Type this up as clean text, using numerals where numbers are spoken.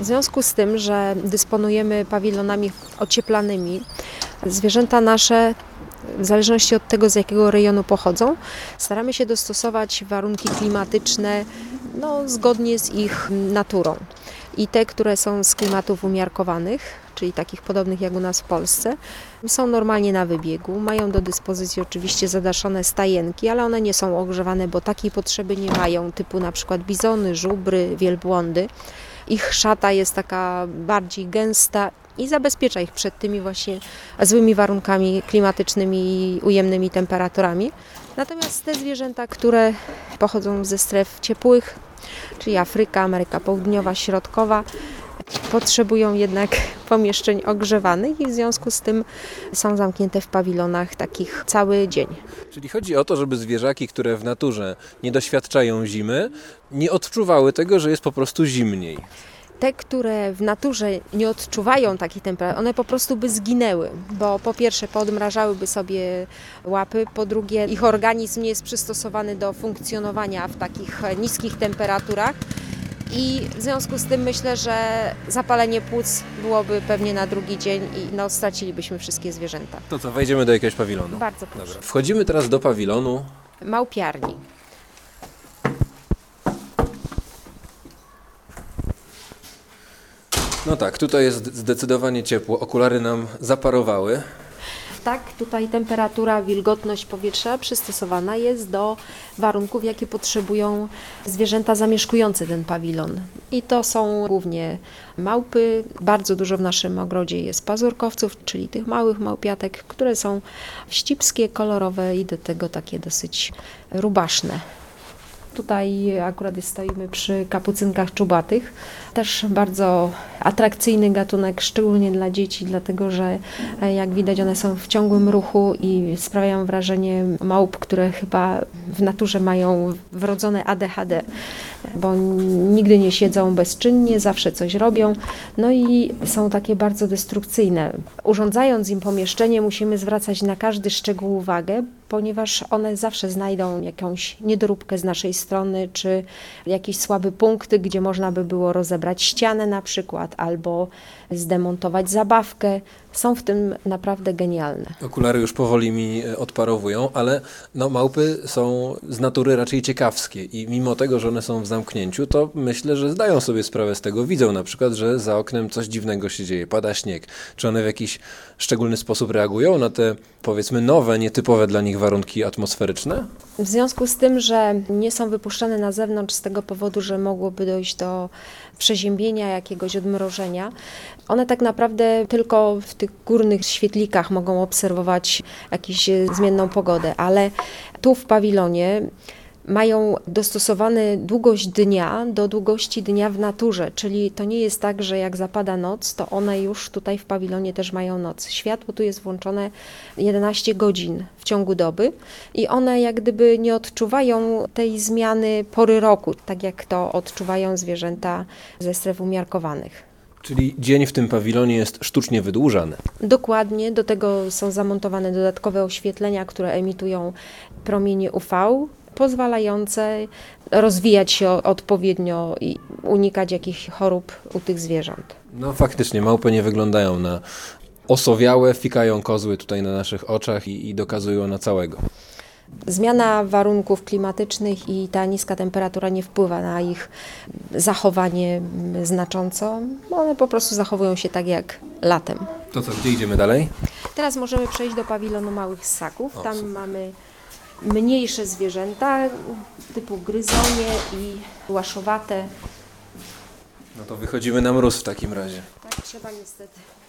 W związku z tym, że dysponujemy pawilonami ocieplanymi, zwierzęta nasze, w zależności od tego, z jakiego rejonu pochodzą, staramy się dostosować warunki klimatyczne zgodnie z ich naturą. I te, które są z klimatów umiarkowanych, czyli takich podobnych jak u nas w Polsce, są normalnie na wybiegu, mają do dyspozycji oczywiście zadaszone stajenki, ale one nie są ogrzewane, bo takiej potrzeby nie mają, typu na przykład bizony, żubry, wielbłądy. Ich szata jest taka bardziej gęsta i zabezpiecza ich przed tymi właśnie złymi warunkami klimatycznymi i ujemnymi temperaturami. Natomiast te zwierzęta, które pochodzą ze stref ciepłych, czyli Afryka, Ameryka Południowa, Środkowa, potrzebują jednak pomieszczeń ogrzewanych i w związku z tym są zamknięte w pawilonach takich cały dzień. Czyli chodzi o to, żeby zwierzaki, które w naturze nie doświadczają zimy, nie odczuwały tego, że jest po prostu zimniej. Te, które w naturze nie odczuwają takiej temperatury, one po prostu by zginęły, bo po pierwsze poodmrażałyby sobie łapy, po drugie ich organizm nie jest przystosowany do funkcjonowania w takich niskich temperaturach i w związku z tym myślę, że zapalenie płuc byłoby pewnie na drugi dzień i stracilibyśmy wszystkie zwierzęta. To co, wejdziemy do jakiegoś pawilonu? Bardzo proszę. Dobra. Wchodzimy teraz do pawilonu Małpiarni. No tak, tutaj jest zdecydowanie ciepło, okulary nam zaparowały. Tak, tutaj temperatura, wilgotność powietrza przystosowana jest do warunków, jakie potrzebują zwierzęta zamieszkujące ten pawilon. I to są głównie małpy. Bardzo dużo w naszym ogrodzie jest pazurkowców, czyli tych małych małpiatek, które są wścibskie, kolorowe i do tego takie dosyć rubaszne. Tutaj akurat stoimy przy kapucynkach czubatych. Też bardzo atrakcyjny gatunek, szczególnie dla dzieci, dlatego że jak widać one są w ciągłym ruchu i sprawiają wrażenie małp, które chyba w naturze mają wrodzone ADHD, bo nigdy nie siedzą bezczynnie, zawsze coś robią, no i są takie bardzo destrukcyjne. Urządzając im pomieszczenie, musimy zwracać na każdy szczegół uwagę, ponieważ one zawsze znajdą jakąś niedoróbkę z naszej strony, czy jakieś słabe punkty, gdzie można by było rozebrać ścianę na przykład, albo zdemontować zabawkę. Są w tym naprawdę genialne. Okulary już powoli mi odparowują, ale małpy są z natury raczej ciekawskie i mimo tego, że one są w zamknięciu, to myślę, że zdają sobie sprawę z tego. Widzą na przykład, że za oknem coś dziwnego się dzieje, pada śnieg. Czy one w jakiś szczególny sposób reagują na te, powiedzmy, nowe, nietypowe dla nich warunki atmosferyczne? W związku z tym, że nie są wypuszczane na zewnątrz z tego powodu, że mogłoby dojść do przeziębienia, jakiegoś odmrożenia, one tak naprawdę tylko w tych górnych świetlikach mogą obserwować jakąś zmienną pogodę, ale tu w pawilonie mają dostosowany długość dnia do długości dnia w naturze, czyli to nie jest tak, że jak zapada noc, to one już tutaj w pawilonie też mają noc. Światło tu jest włączone 11 godzin w ciągu doby i one jak gdyby nie odczuwają tej zmiany pory roku, tak jak to odczuwają zwierzęta ze stref umiarkowanych. Czyli dzień w tym pawilonie jest sztucznie wydłużany. Dokładnie, do tego są zamontowane dodatkowe oświetlenia, które emitują promienie UV, pozwalające rozwijać się odpowiednio i unikać jakichś chorób u tych zwierząt. No faktycznie, małpy nie wyglądają na osowiałe, fikają kozły tutaj na naszych oczach i dokazują na całego. Zmiana warunków klimatycznych i ta niska temperatura nie wpływa na ich zachowanie znacząco. One po prostu zachowują się tak jak latem. To co, gdzie idziemy dalej? Teraz możemy przejść do pawilonu małych ssaków. Tam mamy mniejsze zwierzęta typu gryzonie i łaszowate. No to wychodzimy na mróz w takim razie. Tak, trzeba niestety